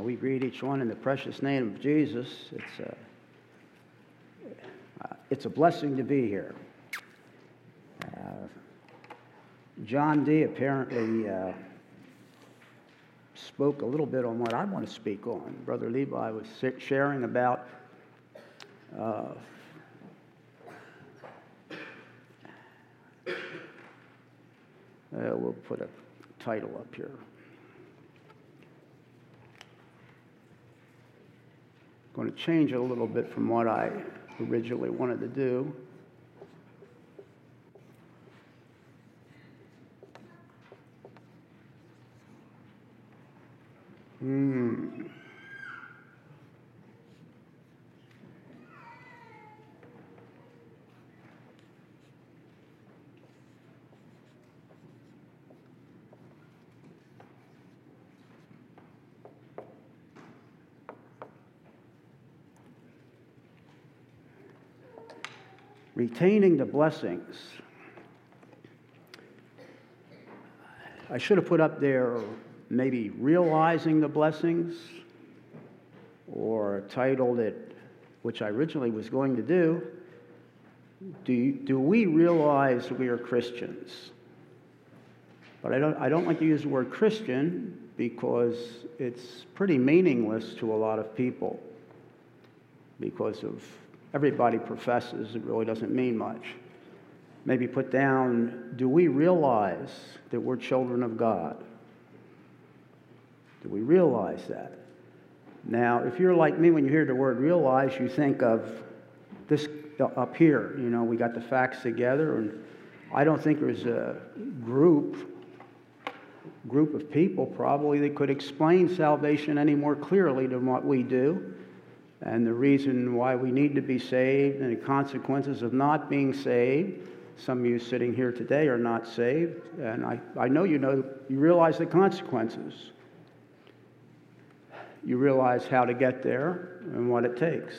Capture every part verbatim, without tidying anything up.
Well, we greet each one in the precious name of Jesus. It's a, uh, it's a blessing to be here. Uh, John D. apparently uh, spoke a little bit on what I want to speak on. Brother Levi was sharing about uh, uh, we'll put a title up here. Going to change it a little bit from what I originally wanted to do. Hmm. Retaining the blessings. I should have put up there maybe realizing the blessings, or titled it, which I originally was going to do, do, you, do we realize we are Christians? But I don't, I don't like to use the word Christian because it's pretty meaningless to a lot of people because of everybody professes, it really doesn't mean much. Maybe put down, do we realize that we're children of God? Do we realize that? Now, if you're like me, when you hear the word realize, you think of this up here. You know, we got the facts together, and I don't think there's a group, group of people probably that could explain salvation any more clearly than what we do, and the reason why we need to be saved and the consequences of not being saved. Some of you sitting here today are not saved, and I, I know you know, you realize the consequences. You realize how to get there and what it takes.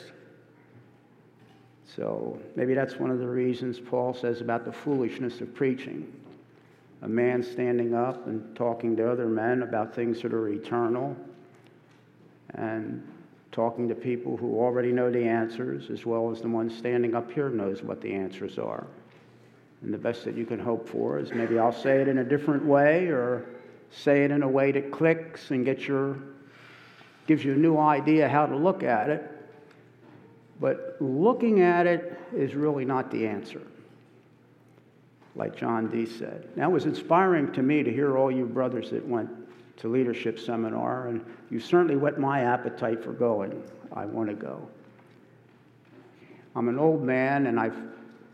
So maybe that's one of the reasons Paul says about the foolishness of preaching. A man standing up and talking to other men about things that are eternal, and talking to people who already know the answers, as well as the one standing up here knows what the answers are. And the best that you can hope for is maybe I'll say it in a different way, or say it in a way that clicks and gets your, gives you a new idea how to look at it. But looking at it is really not the answer, like John D. said. Now, it was inspiring to me to hear all you brothers that went to leadership seminar, and you certainly whet my appetite for going. I want to go. I'm an old man, and I've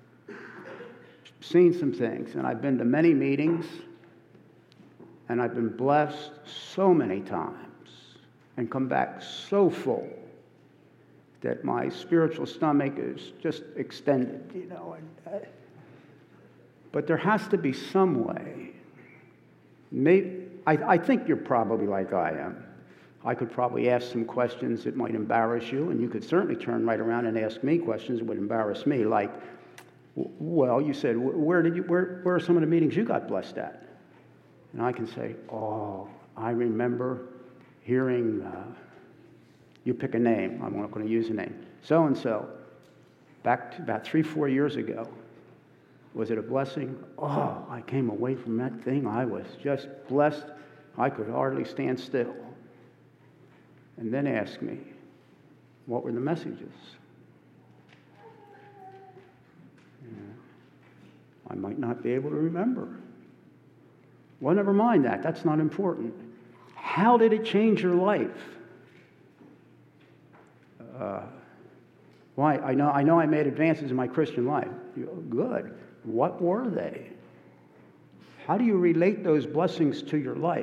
seen some things, and I've been to many meetings, and I've been blessed so many times and come back so full that my spiritual stomach is just extended, you know. And, uh, but there has to be some way. Maybe, I, I think you're probably like I am. I could probably ask some questions that might embarrass you, and you could certainly turn right around and ask me questions that would embarrass me, like, well, you said, where did you, where, where are some of the meetings you got blessed at? And I can say, oh, I remember hearing, uh, you pick a name, I'm not going to use a name, so-and-so, back to about three, four years ago. Was it a blessing? Oh, I came away from that thing. I was just blessed. I could hardly stand still. And then ask me, what were the messages? I might not be able to remember. Well, never mind that. That's not important. How did it change your life? Uh, why? I know, I know I made advances in my Christian life. Good. What were they? How do you relate those blessings to your life?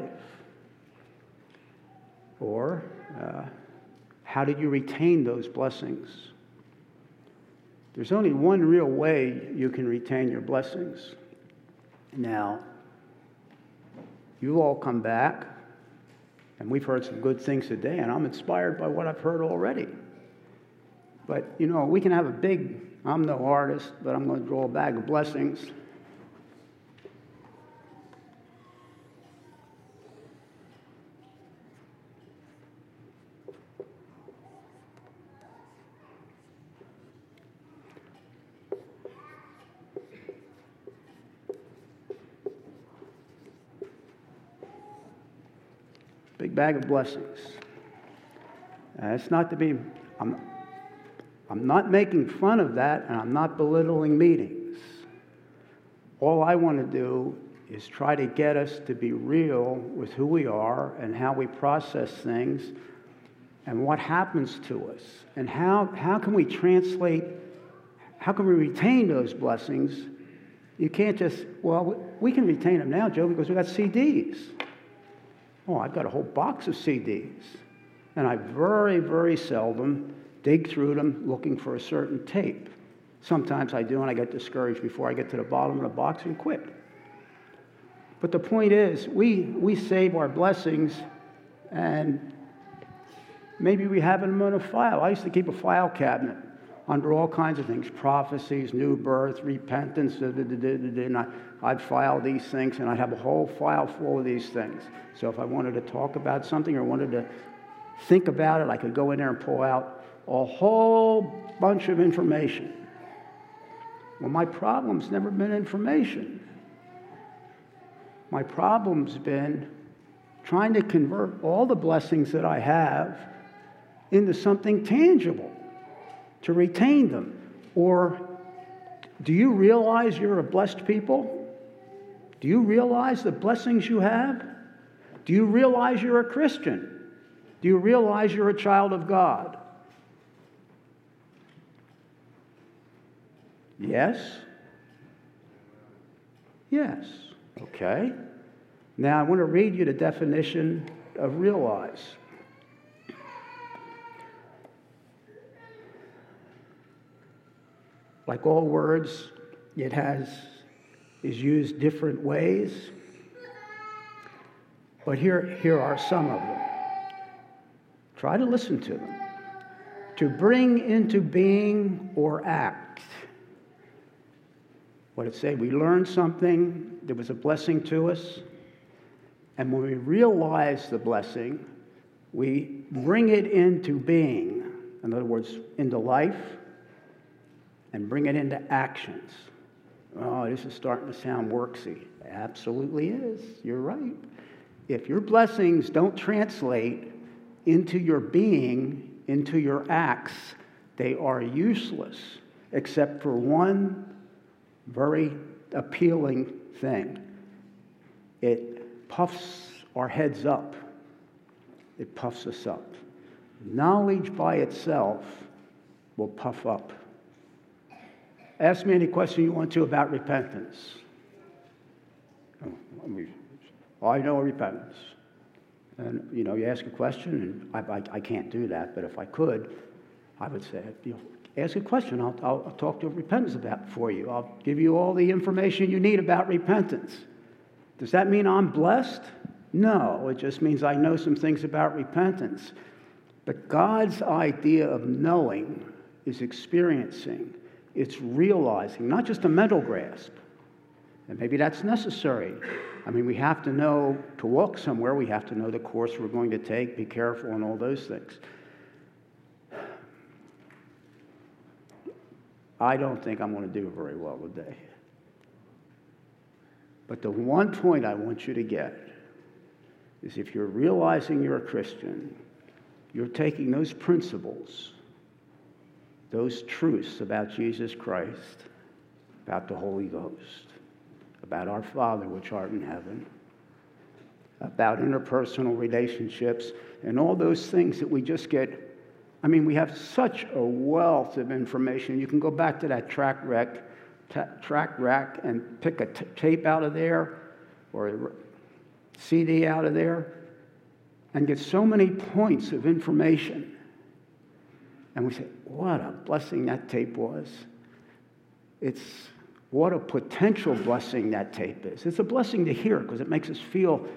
Or uh, how did you retain those blessings? There's only one real way you can retain your blessings. Now, you all come back, and we've heard some good things today, and I'm inspired by what I've heard already. But, you know, we can have a big, I'm no artist, but I'm going to draw a bag of blessings. Big bag of blessings. And it's not to be, I'm, I'm not making fun of that, and I'm not belittling meetings. All I want to do is try to get us to be real with who we are and how we process things and what happens to us. And how, how can we translate, how can we retain those blessings? You can't just, well, we can retain them now, Joe, because we got C Ds. Oh, I've got a whole box of C Ds. And I very, very seldom dig through them looking for a certain tape. Sometimes I do, and I get discouraged before I get to the bottom of the box and quit. But the point is, we, we save our blessings, and maybe we have them in a file. I used to keep a file cabinet under all kinds of things, prophecies, new birth, repentance, da, da, da, da, da, and I, I'd file these things, and I'd have a whole file full of these things. So if I wanted to talk about something or wanted to think about it, I could go in there and pull out a whole bunch of information. Well, my problem's never been information. My problem's been trying to convert all the blessings that I have into something tangible, to retain them. Or, do you realize you're a blessed people? Do you realize the blessings you have? Do you realize you're a Christian? Do you realize you're a child of God? Yes? Yes. Okay. Now I want to read you the definition of realize. Like all words, it has is used different ways. But here, here are some of them. Try to listen to them. To bring into being or act. What did it say? We learned something, there was a blessing to us, and when we realize the blessing, we bring it into being. In other words, into life, and bring it into actions. Oh, this is starting to sound worksy. It absolutely is. You're right. If your blessings don't translate into your being, into your acts, they are useless, except for one very appealing thing. It puffs our heads up. It puffs us up. Knowledge by itself will puff up. Ask me any question you want to about repentance. Oh, I know repentance. And, you know, you ask a question, and I, I, I can't do that, but if I could, I would say, you know, ask a question. I'll, I'll, I'll talk to repentance about for you. I'll give you all the information you need about repentance. Does that mean I'm blessed? No, it just means I know some things about repentance. But God's idea of knowing is experiencing. It's realizing, not just a mental grasp. And maybe that's necessary. I mean, we have to know to walk somewhere. We have to know the course we're going to take, be careful, and all those things. I don't think I'm going to do very well today. But the one point I want you to get is if you're realizing you're a Christian, you're taking those principles, those truths about Jesus Christ, about the Holy Ghost, about our Father which art in heaven, about interpersonal relationships, and all those things that we just get. I mean, we have such a wealth of information. You can go back to that track rack, t- track rack and pick a t- tape out of there or a C D out of there and get so many points of information. And we say, what a blessing that tape was. It's what a potential blessing that tape is. It's a blessing to hear because it makes us feel,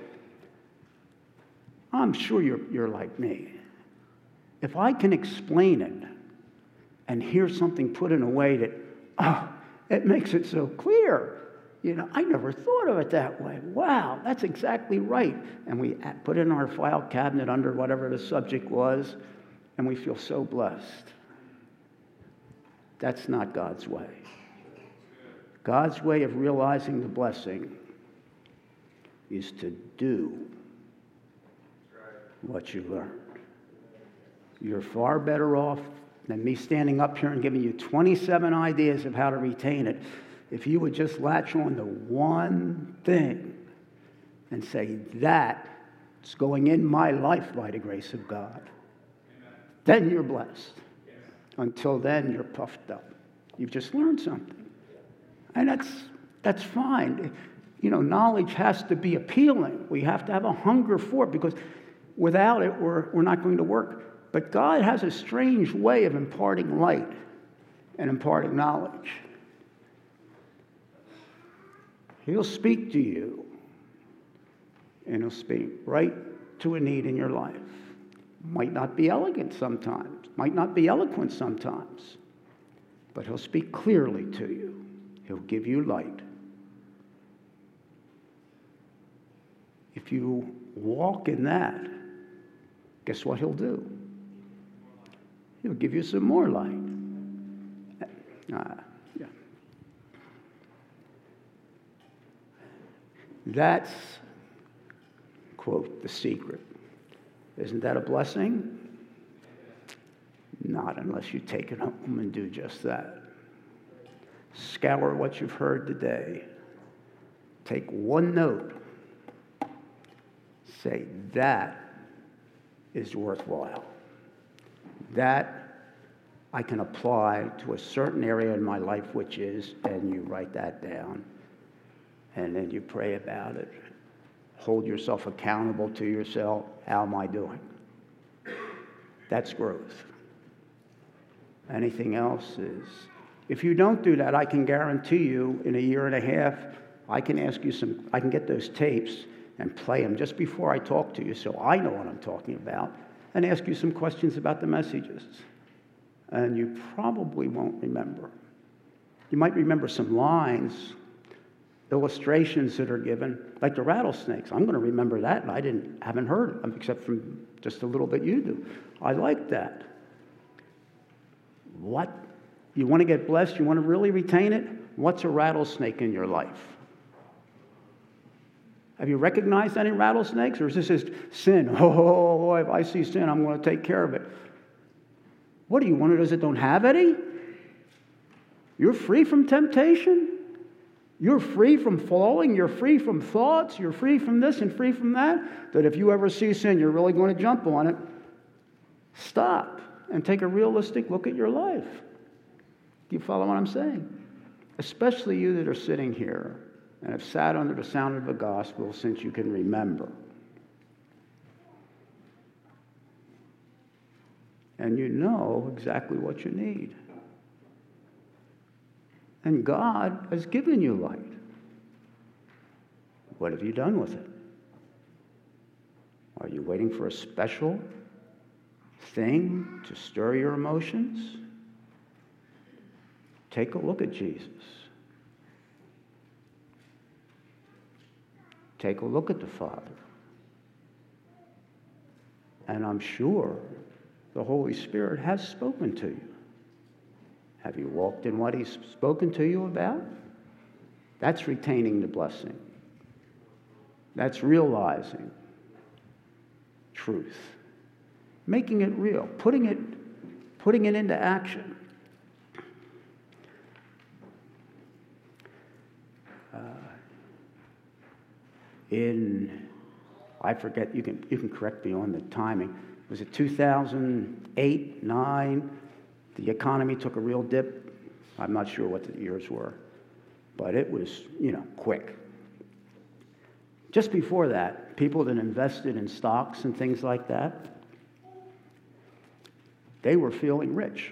I'm sure you're, you're like me. If I can explain it and hear something put in a way that, oh, it makes it so clear. You know, I never thought of it that way. Wow, that's exactly right. And we put it in our file cabinet under whatever the subject was, and we feel so blessed. That's not God's way. God's way of realizing the blessing is to do what you learned. You're far better off than me standing up here and giving you twenty-seven ideas of how to retain it. If you would just latch on to one thing and say, that's going in my life by the grace of God, amen, then you're blessed. Yes. Until then, you're puffed up. You've just learned something. And that's that's fine. You know, knowledge has to be appealing. We have to have a hunger for it, because without it, we're, we're not going to work. But God has a strange way of imparting light and imparting knowledge. He'll speak to you, and he'll speak right to a need in your life. Might not be elegant sometimes, might not be eloquent sometimes, but he'll speak clearly to you. He'll give you light. If you walk in that, guess what he'll do? He'll give you some more light. Uh, yeah. That's, quote, the secret. Isn't that a blessing? Not unless you take it home and do just that. Scour what you've heard today. Take one note. Say, that is worthwhile. That I can apply to a certain area in my life, which is, and you write that down, and then you pray about it. Hold yourself accountable to yourself. How am I doing? That's growth. Anything else is, if you don't do that, I can guarantee you in a year and a half, I can ask you some, I can get those tapes and play them just before I talk to you so I know what I'm talking about, and ask you some questions about the messages. And you probably won't remember. You might remember some lines, illustrations that are given, like the rattlesnakes. I'm going to remember that, and I didn't, haven't heard it, except from just a little bit you do. I like that. What? You want to get blessed? You want to really retain it? What's a rattlesnake in your life? Have you recognized any rattlesnakes? Or is this just sin? Oh, if I see sin, I'm going to take care of it. What are you, one of those that don't have any? You're free from temptation. You're free from falling. You're free from thoughts. You're free from this and free from that. That if you ever see sin, you're really going to jump on it. Stop and take a realistic look at your life. Do you follow what I'm saying? Especially you that are sitting here and have sat under the sound of the gospel since you can remember. And you know exactly what you need. And God has given you light. What have you done with it? Are you waiting for a special thing to stir your emotions? Take a look at Jesus. Take a look at the Father. And I'm sure the Holy Spirit has spoken to you. Have you walked in what He's spoken to you about? That's retaining the blessing. That's realizing truth. Making it real. Putting it, putting it into action. Uh, in, I forget, you can, you can correct me on the timing. Was it two thousand eight, nine? The economy took a real dip. I'm not sure what the years were, but it was, you know, quick. Just before that, people that invested in stocks and things like that, they were feeling rich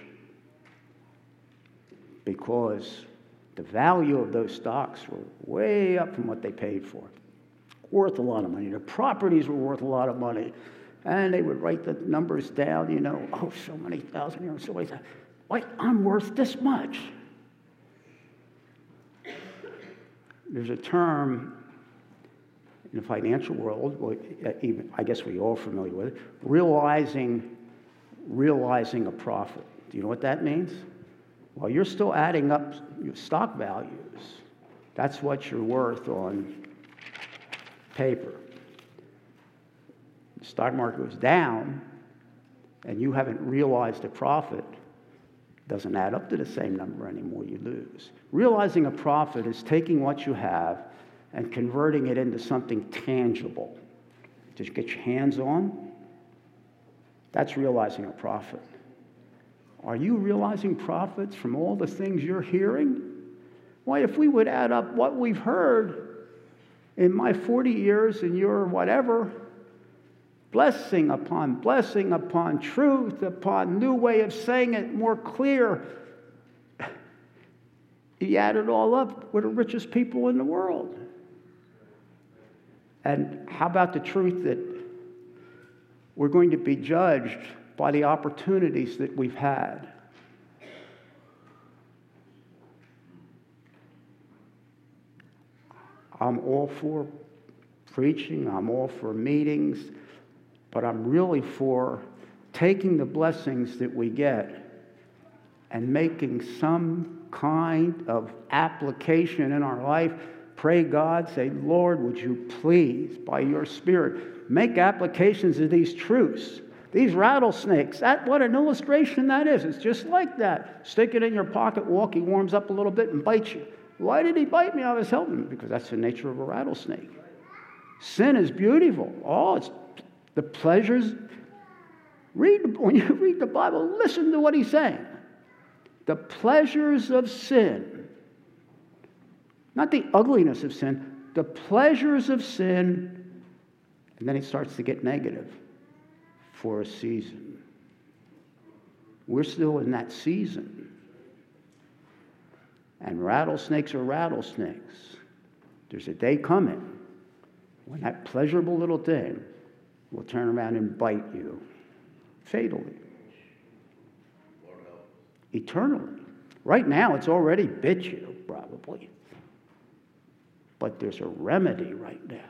because the value of those stocks were way up from what they paid for. Worth a lot of money. Their properties were worth a lot of money. And they would write the numbers down, you know, oh, so many thousand euros, so many thousand. Wait, I'm worth this much. There's a term in the financial world, well, even, I guess we're all familiar with it, realizing, realizing a profit. Do you know what that means? Well, you're still adding up your stock values. That's what you're worth on paper. The stock market goes down, and you haven't realized a profit. It doesn't add up to the same number anymore. You lose. Realizing a profit is taking what you have and converting it into something tangible. Just get your hands on. That's realizing a profit. Are you realizing profits from all the things you're hearing? Why, if we would add up what we've heard in my forty years and your whatever, blessing upon blessing upon truth upon new way of saying it more clear, you add it all up, we're the richest people in the world. And how about the truth that we're going to be judged by the opportunities that we've had? I'm all for preaching, I'm all for meetings, but I'm really for taking the blessings that we get and making some kind of application in our life. Pray God, say, Lord, would you please, by your Spirit, make applications of these truths. These rattlesnakes, that, what an illustration that is. It's just like that. Stick it in your pocket, walk, he warms up a little bit and bites you. Why did he bite me? I was helping him. Because that's the nature of a rattlesnake. Sin is beautiful. Oh, it's the pleasures. Read, when you read the Bible, listen to what he's saying. The pleasures of sin. Not the ugliness of sin, the pleasures of sin. And then it starts to get negative for a season. We're still in that season. And rattlesnakes are rattlesnakes. There's a day coming when that pleasurable little thing will turn around and bite you fatally. Eternally. Right now, it's already bit you, probably. But there's a remedy right now.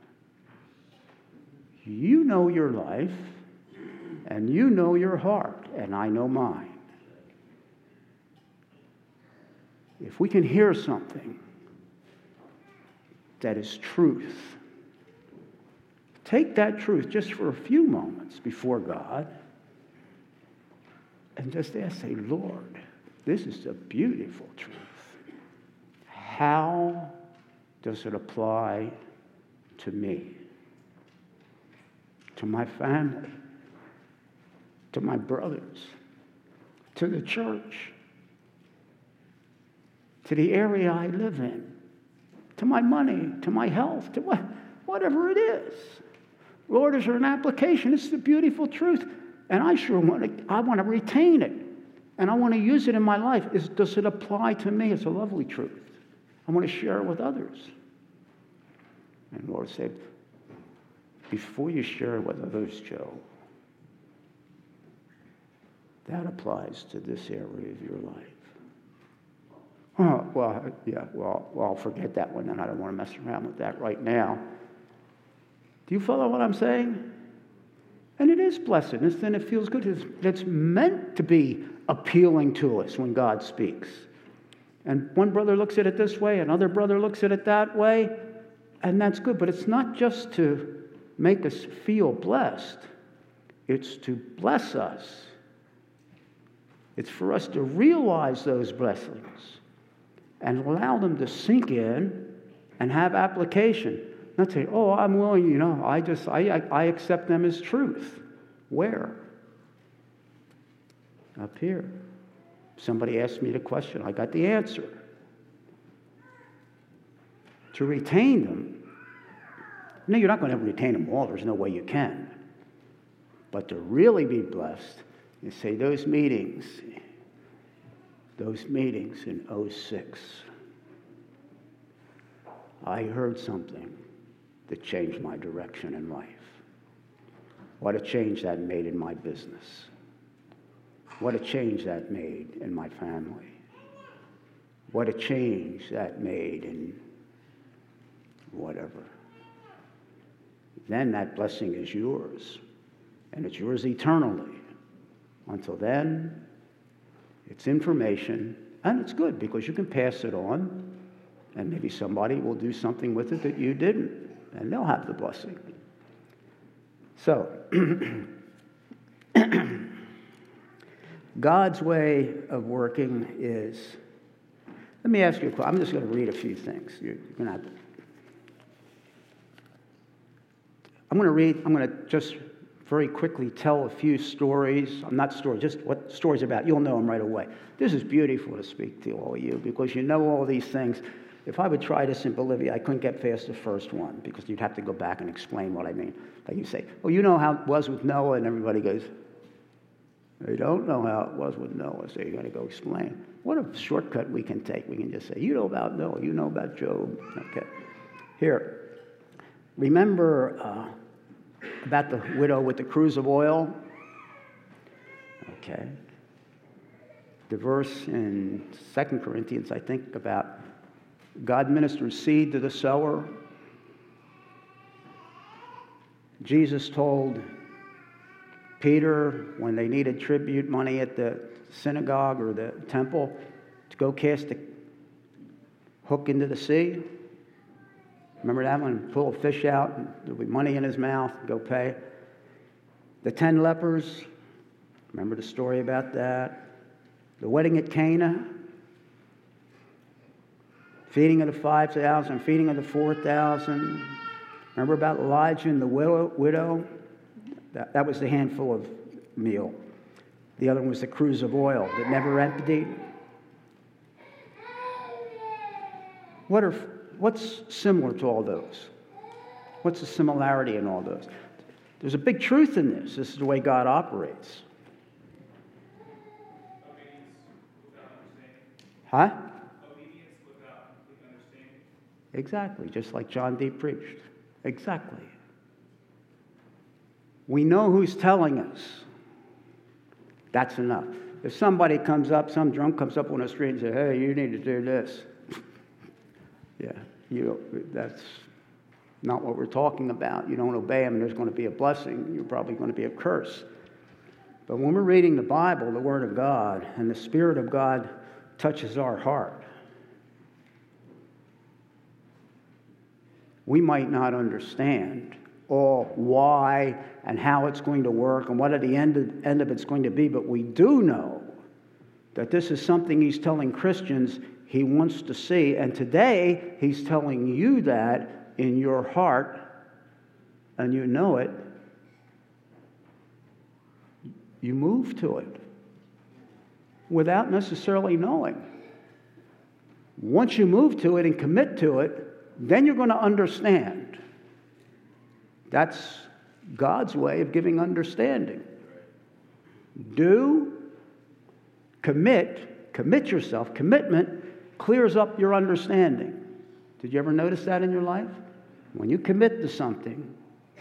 You know your life, and you know your heart, and I know mine. If we can hear something that is truth, take that truth just for a few moments before God and just ask, say, Lord, this is a beautiful truth. How does it apply to me, to my family, to my brothers, to the church, to the area I live in, to my money, to my health, to what, whatever it is? Lord, is there an application? It's the beautiful truth, and I sure want to. I want to retain it, and I want to use it in my life. Is, does it apply to me? It's a lovely truth. I want to share it with others. And the Lord said, before you share it with others, Joe, that applies to this area of your life. Oh, well, yeah, well, well, I'll forget that one, and I don't want to mess around with that right now. Do you follow what I'm saying? And it is blessedness, and it feels good. It's, it's meant to be appealing to us when God speaks. And one brother looks at it this way, another brother looks at it that way, and that's good. But it's not just to make us feel blessed. It's to bless us. It's for us to realize those blessings and allow them to sink in and have application. Not say, oh, I'm willing, you know, I just, I, I, I accept them as truth. Where? Up here. Somebody asked me the question, I got the answer. To retain them, no, you're not going to retain them all. There's no way you can. But to really be blessed, you say those meetings, those meetings in oh six, I heard something that changed my direction in life. What a change that made in my business. What a change that made in my family. What a change that made in whatever. Then that blessing is yours, and it's yours eternally. Until then, it's information, and it's good because you can pass it on, and maybe somebody will do something with it that you didn't, and they'll have the blessing. So, God's way of working is, let me ask you a question. I'm just going to read a few things. You're going to have to, I'm going to read, I'm going to just very quickly tell a few stories. I'm not stories, just what stories about. You'll know them right away. This is beautiful to speak to all of you because you know all these things. If I would try this in Bolivia, I couldn't get past the first one because you'd have to go back and explain what I mean. Like you say, well, you know how it was with Noah, and everybody goes, they don't know how it was with Noah, so you're going to go explain. What a shortcut we can take. We can just say, you know about Noah, you know about Job. Okay. Here, remember uh, about the widow with the cruse of oil? Okay. The verse in Second Corinthians, I think, about God ministers seed to the sower. Jesus told Peter, when they needed tribute money at the synagogue or the temple, to go cast a hook into the sea. Remember that one? Pull a fish out, and there'll be money in his mouth, go pay. The ten lepers, remember the story about that? The wedding at Cana, feeding of the five thousand, feeding of the four thousand. Remember about Elijah and the widow? That, that was the handful of meal. The other one was the cruse of oil that never emptied. What are, what's similar to all those? What's the similarity in all those? There's a big truth in this. This is the way God operates. Huh? Obedience without complete understanding. Exactly, just like John D. preached. Exactly. We know who's telling us. That's enough. If somebody comes up, some drunk comes up on the street and says, hey, you need to do this. yeah, you that's not what we're talking about. You don't obey him, and there's going to be a blessing. You're probably going to be a curse. But when we're reading the Bible, the Word of God, and the Spirit of God touches our heart, we might not understand all why and how it's going to work and what at the end of, end of it's going to be, but we do know that this is something he's telling Christians he wants to see, and today he's telling you that in your heart, and you know it, you move to it without necessarily knowing. Once you move to it and commit to it, then you're going to understand. That's God's way of giving understanding. Do, commit, commit yourself. Commitment clears up your understanding. Did you ever notice that in your life? When you commit to something,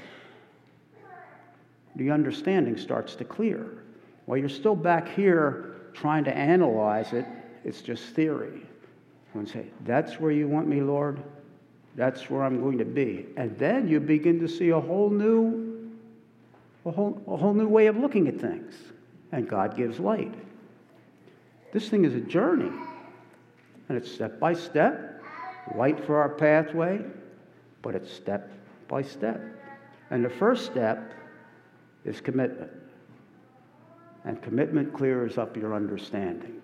the understanding starts to clear. While you're still back here trying to analyze it, it's just theory. You say, that's where you want me, Lord? That's where I'm going to be. And then you begin to see a whole new, a whole, a whole new way of looking at things. And God gives light. This thing is a journey. And it's step by step, light for our pathway, but it's step by step. And the first step is commitment. And commitment clears up your understanding.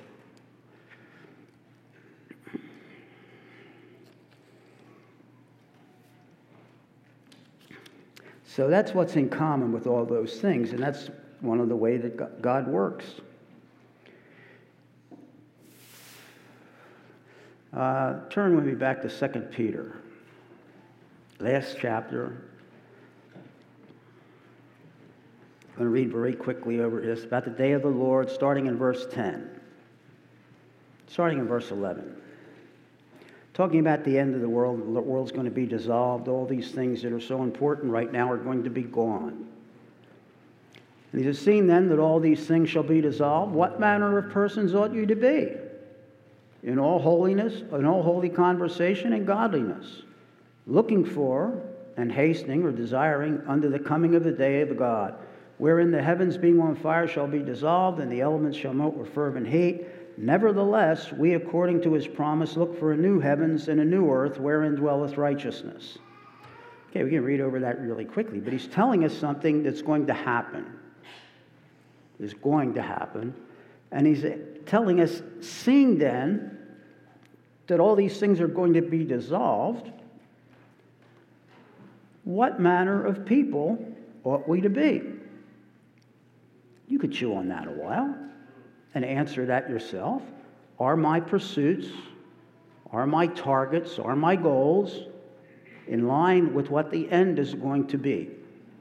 So that's what's in common with all those things, and that's one of the ways that God works. Uh, turn with me back to Second Peter. Last chapter. I'm going to read very quickly over this about the day of the Lord, starting in verse ten. Starting in verse eleven. Talking about the end of the world, the world's going to be dissolved. All these things that are so important right now are going to be gone. And he says, seeing then that all these things shall be dissolved, what manner of persons ought you to be? In all holiness, in all holy conversation and godliness, looking for and hastening or desiring unto the coming of the day of God, wherein the heavens being on fire shall be dissolved, and the elements shall melt with fervent heat. Nevertheless, we, according to his promise, look for a new heavens and a new earth, wherein dwelleth righteousness. Okay, we can read over that really quickly, but he's telling us something that's going to happen. Is going to happen. And he's telling us, seeing then that all these things are going to be dissolved, what manner of people ought we to be? You could chew on that a while and answer that yourself. Are my pursuits, are my targets, are my goals in line with what the end is going to be?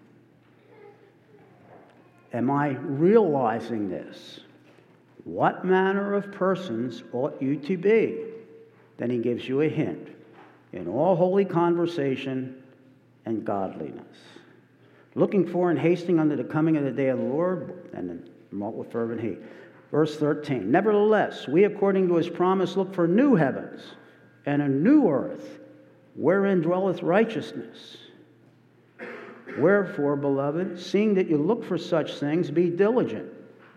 Am I realizing this? What manner of persons ought you to be? Then he gives you a hint. In all holy conversation and godliness. Looking for and hasting unto the coming of the day of the Lord, and then malt with fervent heat. Verse thirteen. Nevertheless, we according to his promise look for new heavens and a new earth, wherein dwelleth righteousness. Wherefore, beloved, seeing that you look for such things, be diligent,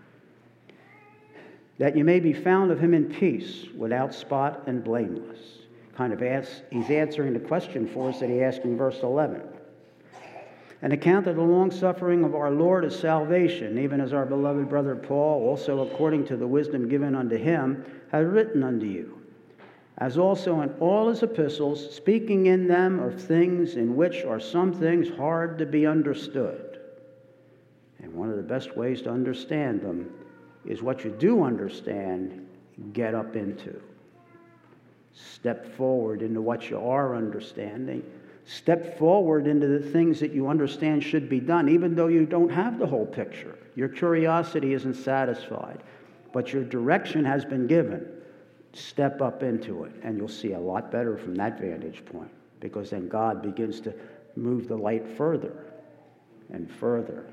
that you may be found of him in peace, without spot and blameless. Kind of asks, he's answering the question for us that he asked in verse eleven. An account of the long-suffering of our Lord is salvation, even as our beloved brother Paul, also according to the wisdom given unto him, has written unto you, as also in all his epistles, speaking in them of things in which are some things hard to be understood. And one of the best ways to understand them is what you do understand, get up into. Step forward into what you are understanding. Step forward into the things that you understand should be done, even though you don't have the whole picture. Your curiosity isn't satisfied, but your direction has been given. Step up into it, and you'll see a lot better from that vantage point, because then God begins to move the light further and further.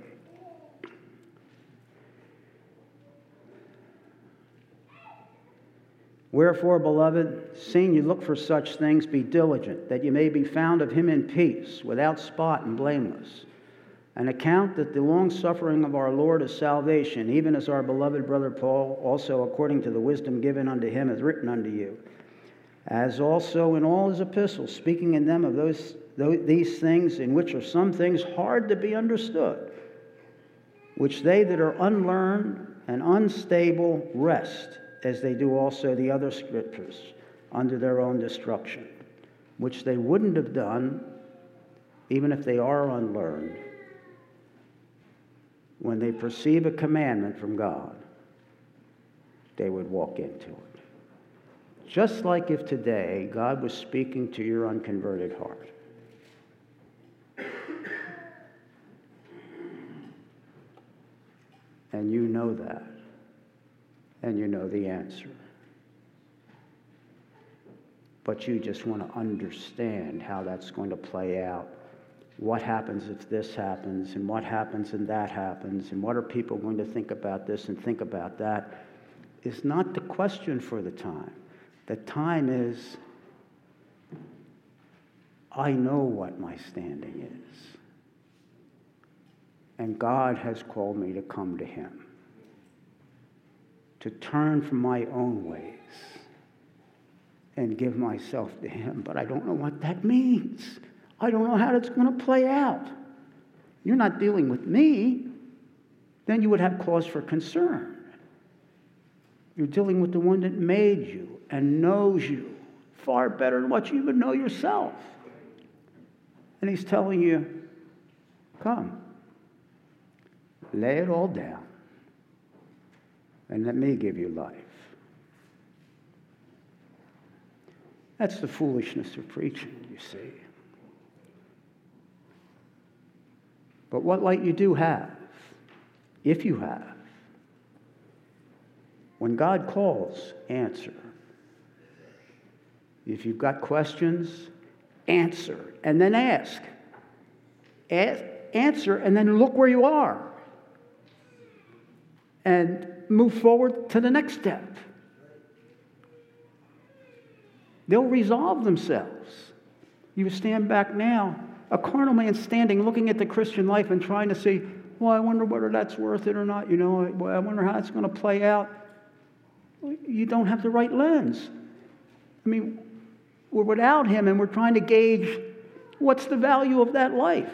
Wherefore, beloved, seeing you look for such things, be diligent, that you may be found of him in peace, without spot and blameless. An account that the long-suffering of our Lord is salvation, even as our beloved brother Paul, also according to the wisdom given unto him, hath written unto you. As also in all his epistles, speaking in them of those, these things, in which are some things hard to be understood, which they that are unlearned and unstable wrest, as they do also the other scriptures, under their own destruction, which they wouldn't have done, even if they are unlearned, when they perceive a commandment from God, they would walk into it. Just like if today God was speaking to your unconverted heart. And you know that. And you know the answer. But you just want to understand how that's going to play out. What happens if this happens, and what happens and that happens, and what are people going to think about this and think about that, is not the question for the time. The time is, I know what my standing is. And God has called me to come to him, to turn from my own ways and give myself to him. But I don't know what that means. I don't know how it's going to play out. You're not dealing with me. Then you would have cause for concern. You're dealing with the one that made you and knows you far better than what you even know yourself. And he's telling you, come, lay it all down, and let me give you life. That's the foolishness of preaching, you see. But what light you do have, if you have, when God calls, answer. If you've got questions, answer, and then ask. Ask answer, and then look where you are. And move forward to the next step. They'll resolve themselves. You stand back now, a carnal man standing, looking at the Christian life and trying to see, well, I wonder whether that's worth it or not. You know, I wonder how it's going to play out. You don't have the right lens. I mean, we're without him and we're trying to gauge what's the value of that life.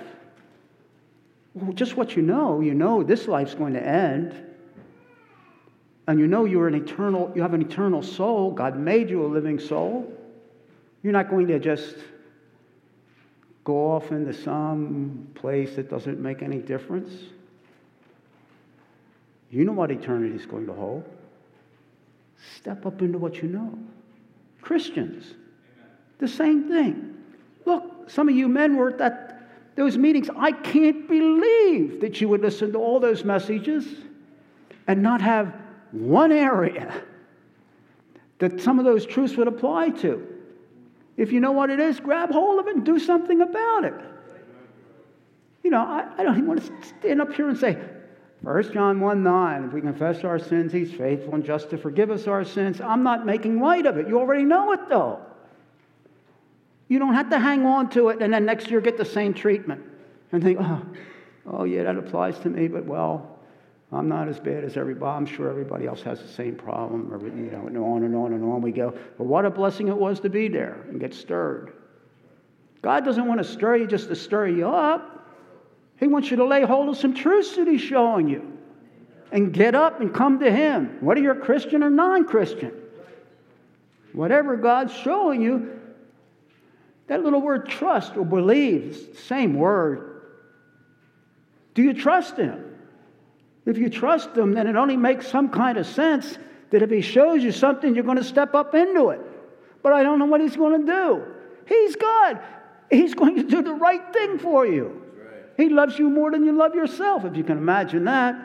Well, just what you know, you know this life's going to end. And you know you're an eternal, you have an eternal soul. God made you a living soul. You're not going to just go off into some place that doesn't make any difference. You know what eternity is going to hold. Step up into what you know. Christians, the same thing. Look, some of you men were at that, those meetings. I can't believe that you would listen to all those messages and not have one area that some of those truths would apply to. If you know what it is, grab hold of it and do something about it. You know, I, I don't even want to stand up here and say, First John one nine, if we confess our sins, he's faithful and just to forgive us our sins. I'm not making light of it. You already know it, though. You don't have to hang on to it and then next year get the same treatment and think, oh, oh yeah, that applies to me, but well, I'm not as bad as everybody. I'm sure everybody else has the same problem, or, you know, and on and on and on we go. But what a blessing it was to be there and get stirred. God doesn't want to stir you just to stir you up. He wants you to lay hold of some truths that he's showing you and get up and come to him, whether you're Christian or non-Christian. Whatever God's showing you, that little word trust or believe, it's the same word. Do you trust him? If you trust him, then it only makes some kind of sense that if he shows you something, you're going to step up into it. But I don't know what he's going to do. He's God. He's going to do the right thing for you. He loves you more than you love yourself, if you can imagine that.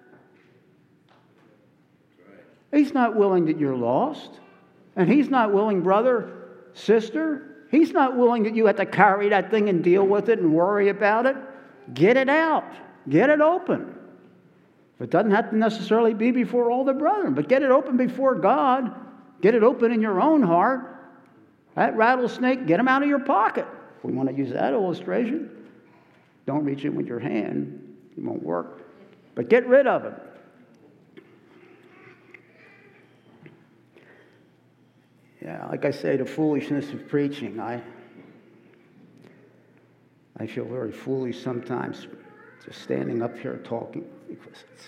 He's not willing that you're lost. And he's not willing, brother, sister, he's not willing that you have to carry that thing and deal with it and worry about it. Get it out. Get it open. It doesn't have to necessarily be before all the brethren, but get it open before God. Get it open in your own heart. That rattlesnake, get him out of your pocket. If we want to use that illustration. Don't reach it with your hand. It won't work. But get rid of it. Yeah, like I say, the foolishness of preaching. I, I feel very foolish sometimes just standing up here talking because it's,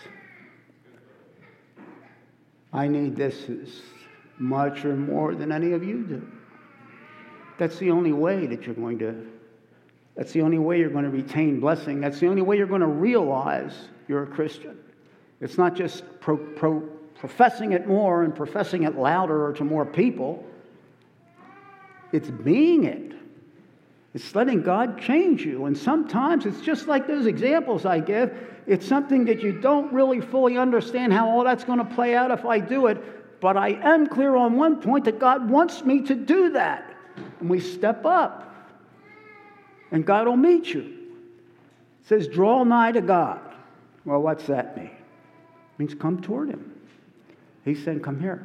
I need this as much or more than any of you do. That's the only way that you're going to That's the only way you're going to retain blessing. That's the only way you're going to realize you're a Christian. It's not just pro, pro, professing it more and professing it louder or to more people. It's being it. It's letting God change you. And sometimes it's just like those examples I give. It's something that you don't really fully understand how all that's going to play out if I do it. But I am clear on one point that God wants me to do that. And we step up. And God will meet you. It says, draw nigh to God. Well, what's that mean? It means come toward him. He said, come here.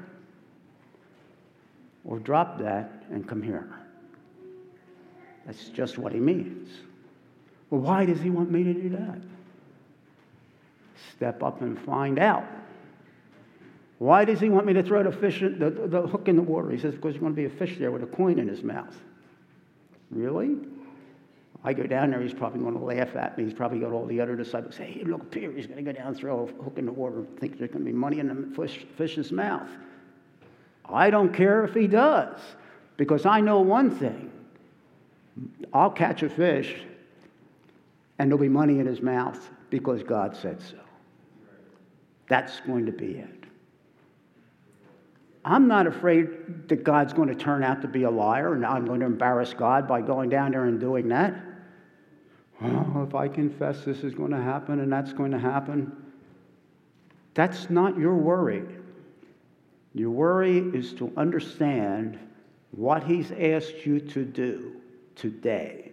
Or drop that and come here. That's just what he means. Well, why does he want me to do that? Step up and find out. Why does he want me to throw the fish, in, the, the hook in the water? He says, because there's going to be a fish there with a coin in his mouth. Really? I go down there, he's probably going to laugh at me. He's probably got all the other disciples say, hey, look up here. He's going to go down and throw a hook in the water and think there's going to be money in the fish, fish's mouth. I don't care if he does, because I know one thing. I'll catch a fish, and there'll be money in his mouth because God said so. That's going to be it. I'm not afraid that God's going to turn out to be a liar, and I'm going to embarrass God by going down there and doing that. Oh, if I confess this is going to happen and that's going to happen. That's not your worry. Your worry is to understand what he's asked you to do today.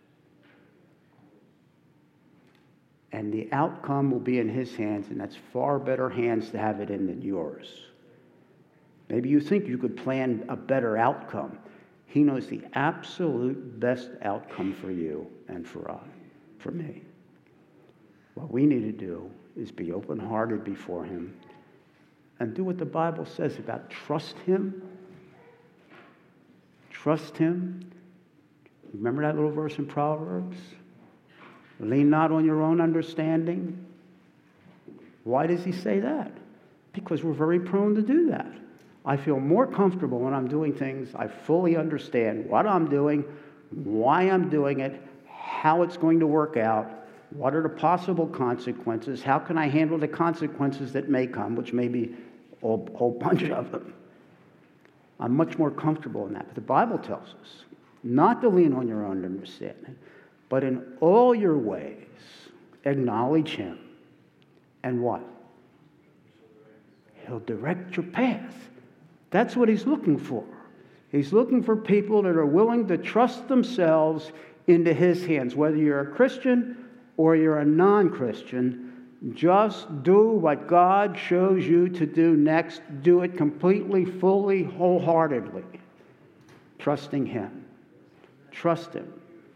And the outcome will be in his hands, and that's far better hands to have it in than yours. Maybe you think you could plan a better outcome. He knows the absolute best outcome for you and for us, for me. What we need to do is be open-hearted before him and do what the Bible says about trust him. Trust him. Remember that little verse in Proverbs? Lean not on your own understanding. Why does he say that? Because we're very prone to do that. I feel more comfortable when I'm doing things I fully understand what I'm doing, why I'm doing it, how it's going to work out, what are the possible consequences, how can I handle the consequences that may come, which may be a whole bunch of them. I'm much more comfortable in that. But the Bible tells us not to lean on your own understanding, but in all your ways acknowledge him. And what? He'll direct your path. That's what he's looking for. He's looking for people that are willing to trust themselves into his hands. Whether you're a Christian or you're a non-Christian, just do what God shows you to do next. Do it completely, fully, wholeheartedly. Trusting him. Trust him.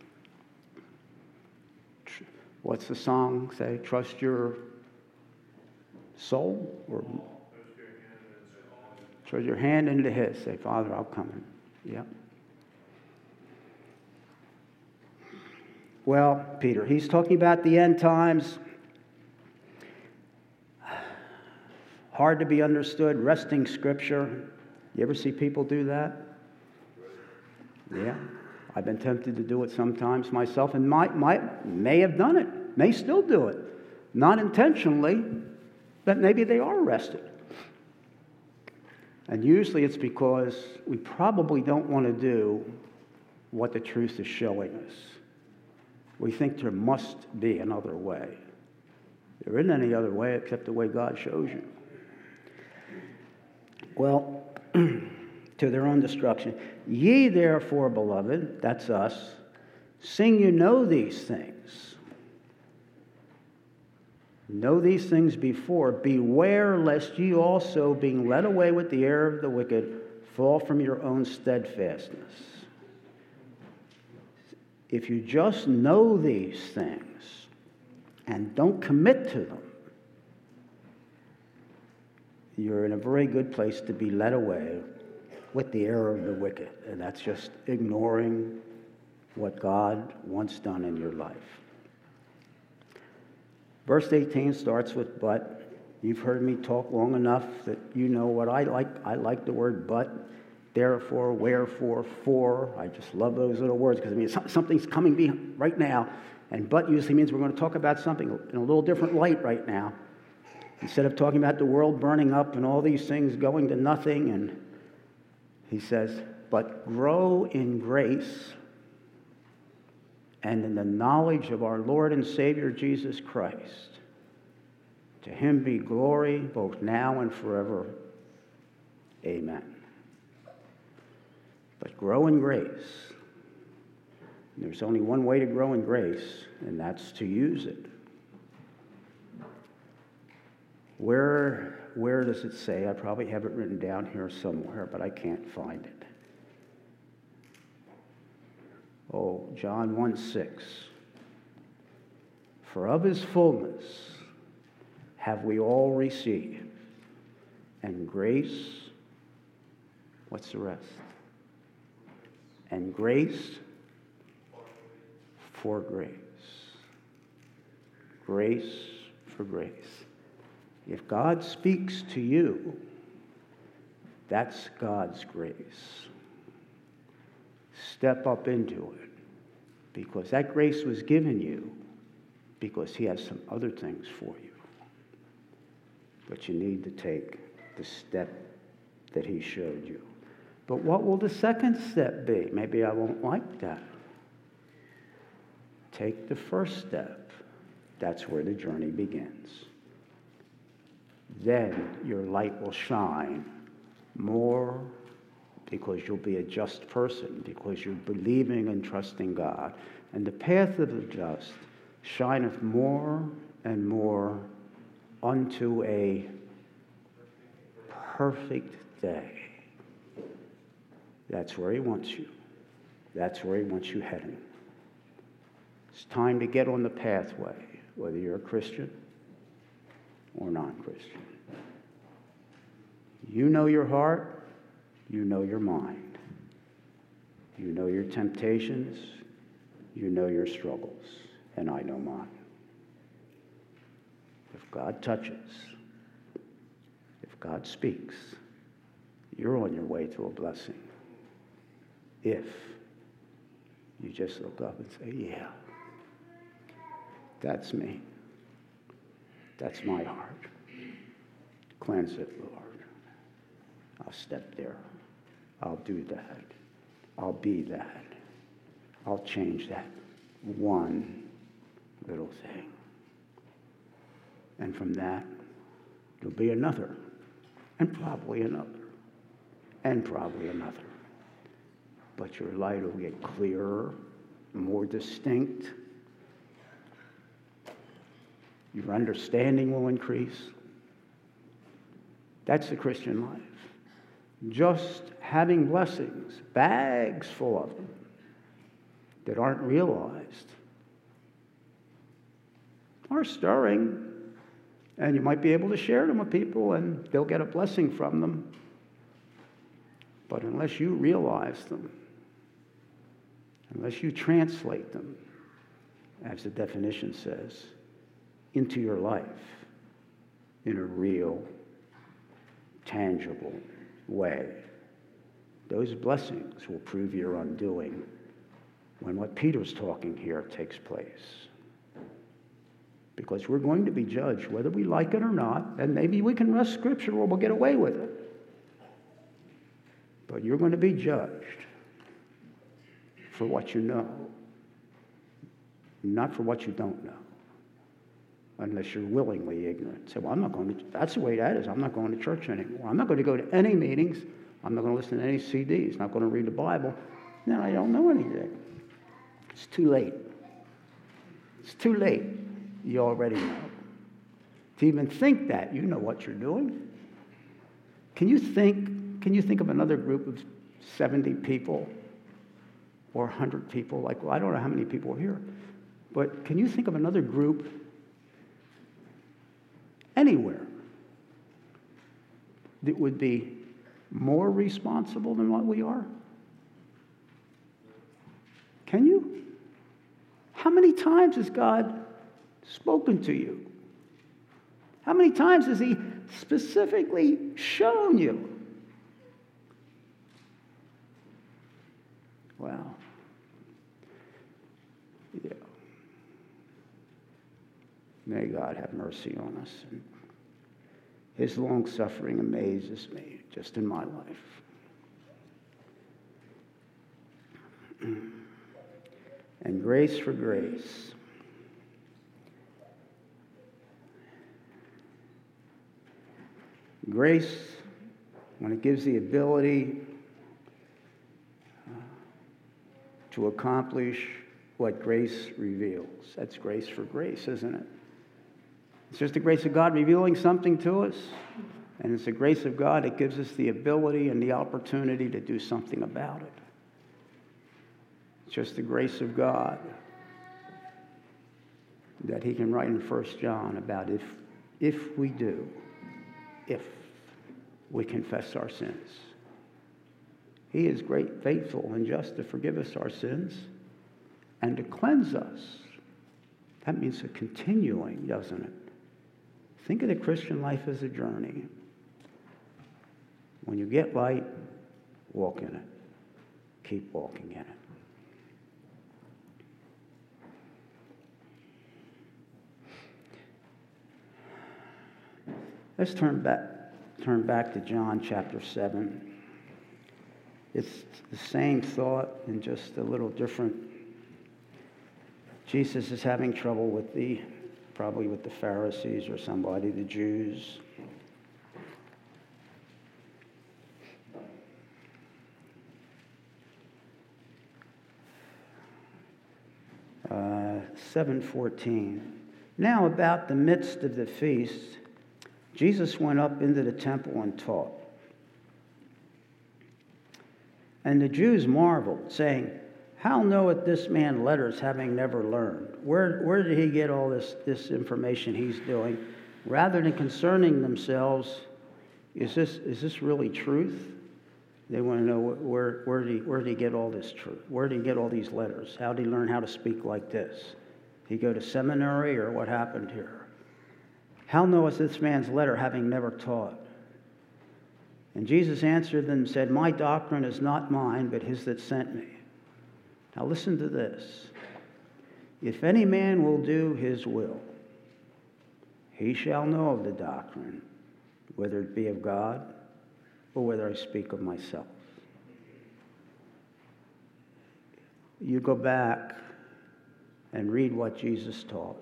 What's the song say? Trust your soul? Or trust your hand into his. Say, Father, I'll come in. Yeah. Well, Peter, he's talking about the end times. Hard to be understood, wresting scripture. You ever see people do that? Yeah. I've been tempted to do it sometimes myself, and might, might, may have done it, may still do it. Not intentionally, but maybe they are wrested. And usually it's because we probably don't want to do what the truth is showing us. We think there must be another way. There isn't any other way except the way God shows you. Well, to their own destruction. Ye therefore, beloved, that's us, seeing you know these things. Know these things before. Beware lest ye also, being led away with the error of the wicked, fall from your own steadfastness. If you just know these things and don't commit to them, you're in a very good place to be led away with the error of the wicked. And that's just ignoring what God wants done in your life. Verse eighteen starts with but. You've heard me talk long enough that you know what I like. I like the word but. Therefore, wherefore, for. I just love those little words because it means something's coming be right now. And but usually means we're going to talk about something in a little different light right now. Instead of talking about the world burning up and all these things going to nothing. And he says, but grow in grace and in the knowledge of our Lord and Savior Jesus Christ. To him be glory both now and forever. Amen. But grow in grace. And there's only one way to grow in grace, and that's to use it. Where, where does it say? I probably have it written down here somewhere, but I can't find it. Oh, John one six. For of his fullness have we all received, and grace, what's the rest? And grace for grace. Grace for grace. If God speaks to you, that's God's grace. Step up into it, because that grace was given you because he has some other things for you. But you need to take the step that he showed you. But what will the second step be? Maybe I won't like that. Take the first step. That's where the journey begins. Then your light will shine more because you'll be a just person, because you're believing and trusting God. And the path of the just shineth more and more unto a perfect day. That's where he wants you. That's where he wants you heading. It's time to get on the pathway, whether you're a Christian or non-Christian. You know your heart, you know your mind. You know your temptations, you know your struggles, and I know mine. If God touches, if God speaks, you're on your way to a blessing. If you just look up and say, yeah, that's me. That's my heart. Cleanse it, Lord. I'll step there. I'll do that. I'll be that. I'll change that one little thing. And from that, there'll be another, and probably another, and probably another. But your light will get clearer, more distinct. Your understanding will increase. That's the Christian life. Just having blessings, bags full of them, that aren't realized, are stirring. And you might be able to share them with people and they'll get a blessing from them. But unless you realize them, unless you translate them, as the definition says, into your life in a real, tangible way, those blessings will prove your undoing when what Peter's talking here takes place. Because we're going to be judged whether we like it or not, and maybe we can rest Scripture or we'll get away with it. But you're going to be judged for what you know, not for what you don't know, unless you're willingly ignorant. Say, well, I'm not going to, that's the way that is. I'm not going to church anymore. I'm not going to go to any meetings. I'm not going to listen to any C Ds. I'm not going to read the Bible. Then I don't know anything. It's too late. It's too late. You already know. To even think that, you know what you're doing. Can you think, can you think of another group of seventy people or one hundred people? Like, well, I don't know how many people are here. But can you think of another group anywhere that would be more responsible than what we are? Can you? How many times has God spoken to you? How many times has he specifically shown you? Well, yeah. May God have mercy on us. His long suffering amazes me just in my life. And grace for grace. Grace, when it gives the ability uh, to accomplish what grace reveals. That's grace for grace, isn't it? It's just the grace of God revealing something to us, and it's the grace of God that gives us the ability and the opportunity to do something about it. It's just the grace of God that he can write in First John about if, if we do, if we confess our sins. He is great, faithful, and just to forgive us our sins and to cleanse us. That means a continuing, doesn't it? Think of the Christian life as a journey. When you get light, walk in it. Keep walking in it. Let's turn back, turn back to John chapter seven. It's the same thought and just a little different. Jesus is having trouble with the, probably with the Pharisees or somebody, the Jews. Uh, seven fourteen. Now about the midst of the feast, Jesus went up into the temple and taught. And the Jews marveled, saying, How knoweth this man letters, having never learned? Where, where did he get all this, this information he's doing? Rather than concerning themselves, is this, is this really truth? They want to know where, where, did he, where did he get all this truth? Where did he get all these letters? How did he learn how to speak like this? Did he go to seminary, or what happened here? How knoweth this man's letter, having never taught? And Jesus answered them and said, My doctrine is not mine, but his that sent me. Now listen to this. If any man will do his will, he shall know of the doctrine, whether it be of God or whether I speak of myself. You go back and read what Jesus taught.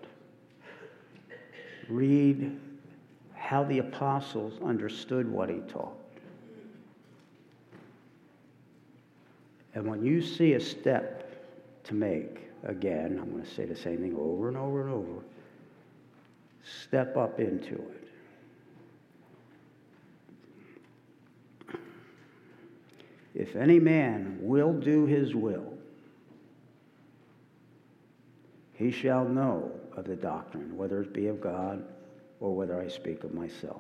Read how the apostles understood what he taught. And when you see a step to make, again, I'm going to say the same thing over and over and over, step up into it. If any man will do his will, he shall know of the doctrine, whether it be of God or whether I speak of myself.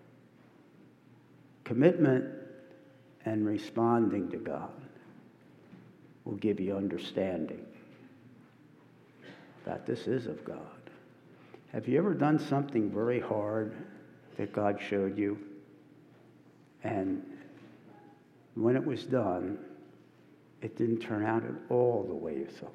Commitment and responding to God will give you understanding that this is of God. Have you ever done something very hard that God showed you, and when it was done, it didn't turn out at all the way you thought?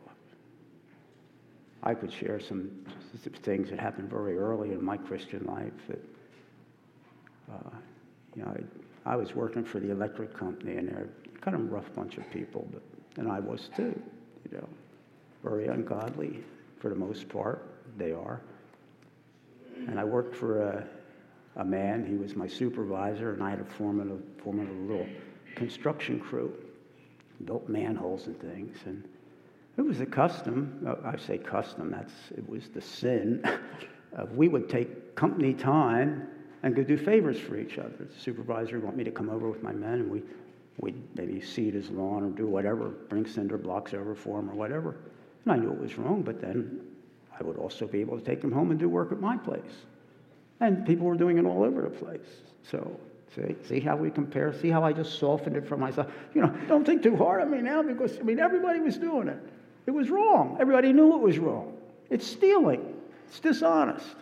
I could share some things that happened very early in my Christian life. That, uh, you know, I, I was working for the electric company, and they're kind of a rough bunch of people, but and I was too, you know, very ungodly for the most part. They are. And I worked for a, a man. He was my supervisor, and I had a foreman of foreman of a little construction crew, built manholes and things. And it was a custom. I say custom. That's it was the sin. uh, we would take company time and go do favors for each other. The supervisor would want me to come over with my men, and we we'd maybe seed his lawn or do whatever, bring cinder blocks over for him or whatever. And I knew it was wrong, but then I would also be able to take him home and do work at my place. And people were doing it all over the place. So see, see how we compare? See how I just softened it for myself? You know, don't think too hard on me now, because, I mean, everybody was doing it. It was wrong. Everybody knew it was wrong. It's stealing. It's dishonest.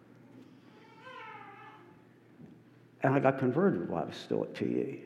And I got converted while I was still at P E.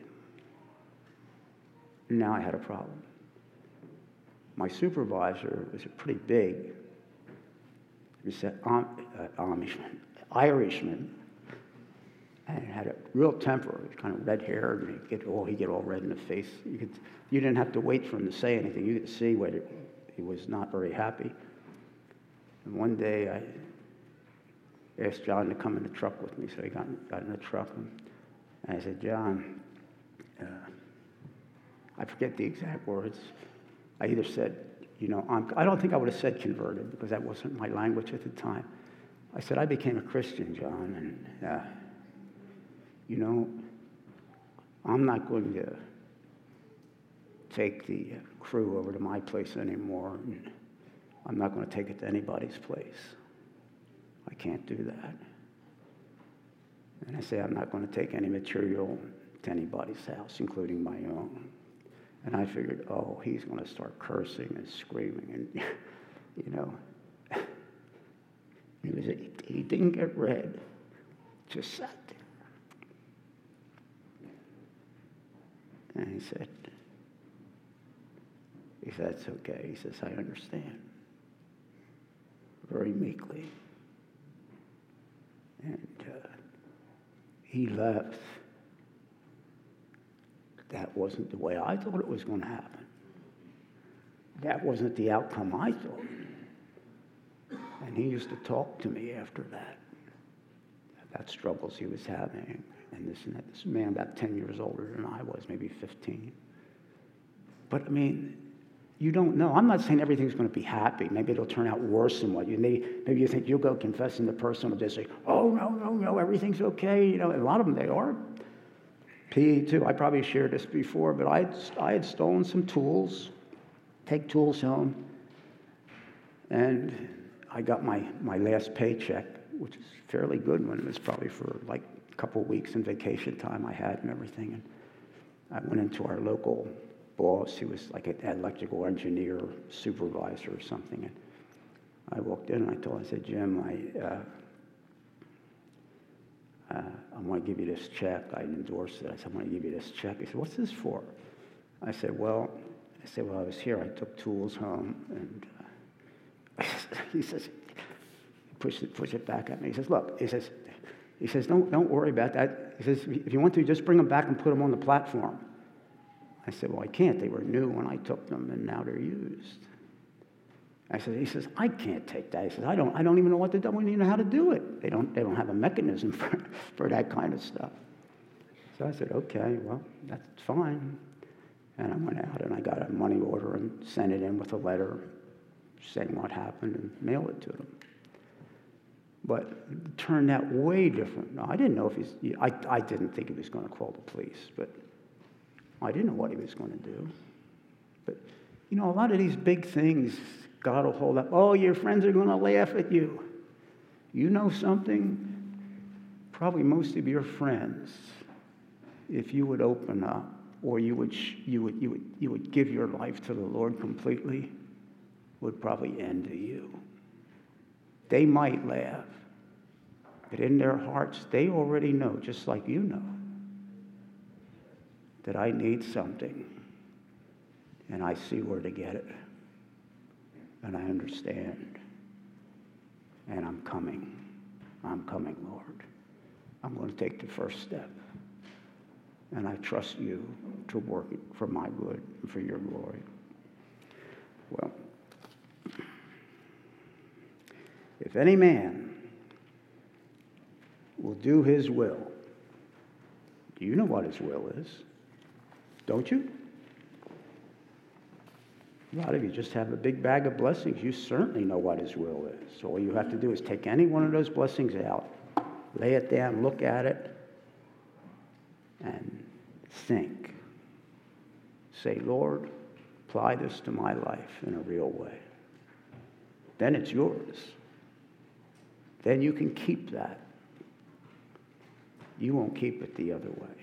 Now I had a problem. My supervisor was a pretty big, he was an Am, uh, Amishman, Irishman, and had a real temper. He was kind of red-haired, and he'd get, oh, he'd get all red in the face. You could, you didn't have to wait for him to say anything. You could see whether he was not very happy. And one day I asked John to come in the truck with me, so he got, got in the truck, and I said, John, uh, I forget the exact words. I either said, you know, I'm, I don't think I would have said converted, because that wasn't my language at the time. I said, I became a Christian, John, and, uh, you know, I'm not going to take the crew over to my place anymore, and I'm not going to take it to anybody's place. I can't do that. And I say, I'm not going to take any material to anybody's house, including my own. And I figured, oh, he's going to start cursing and screaming, and, you know. He, was, he didn't get red, just sat there. And he said, he said, it's okay. He says, I understand. Very meekly. And uh, he left. That wasn't the way I thought it was going to happen. That wasn't the outcome I thought. And he used to talk to me after that, about struggles he was having, and this and that. This man about ten years older than I was, maybe fifteen. But, I mean, you don't know. I'm not saying everything's going to be happy. Maybe it'll turn out worse than what you need. Maybe you think you'll go confess, and the person will just say, oh, no, no, no, everything's okay. You know, a lot of them, they are. P E too. I probably shared this before, but I had, I had stolen some tools take tools home, and I got my, my last paycheck, which is a fairly good one. It was probably for like a couple of weeks in vacation time I had and everything. And I went into our local boss. He was like an electrical engineer, supervisor or something. And I walked in and I told him, I said, Jim, I, uh, uh, I want to give you this check. I endorsed it. I said, I want to give you this check. He said, what's this for? I said, well, I said, well, I was here. I took tools home. And uh, he says, he pushed it, pushed it back at me. He says, look, he says, he says, don't, don't worry about that. He says, if you want to, just bring them back and put them on the platform. I said, well, I can't. They were new when I took them, and now they're used. I said, he says, I can't take that. He says, I don't, I don't even know what to do. I don't even know how to do it. They don't, they don't have a mechanism for, for that kind of stuff. So I said, okay, well, that's fine. And I went out and I got a money order and sent it in with a letter saying what happened and mailed it to them. But it turned out way different. No, I didn't know if he's, I, I didn't think he was going to call the police, but I didn't know what he was going to do. But, you know, a lot of these big things, God will hold up, oh, your friends are going to laugh at you. You know something? Probably most of your friends, if you would open up, or you would, you would, you would, you would give your life to the Lord completely, would probably envy you. They might laugh, but in their hearts, they already know, just like you know, that I need something, and I see where to get it, and I understand, and I'm coming. I'm coming, Lord. I'm going to take the first step. And I trust you to work it for my good and for your glory. Well, if any man will do his will, you know what his will is, don't you? A lot of you just have a big bag of blessings. You certainly know what his will is. So all you have to do is take any one of those blessings out, lay it down, look at it, and think. Say, Lord, apply this to my life in a real way. Then it's yours. Then you can keep that. You won't keep it the other way.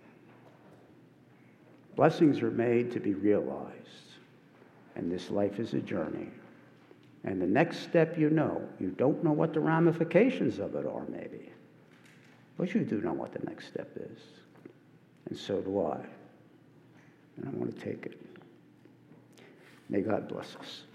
Blessings are made to be realized, and this life is a journey. And the next step, you know, you don't know what the ramifications of it are, maybe, but you do know what the next step is. And so do I. And I want to take it. May God bless us.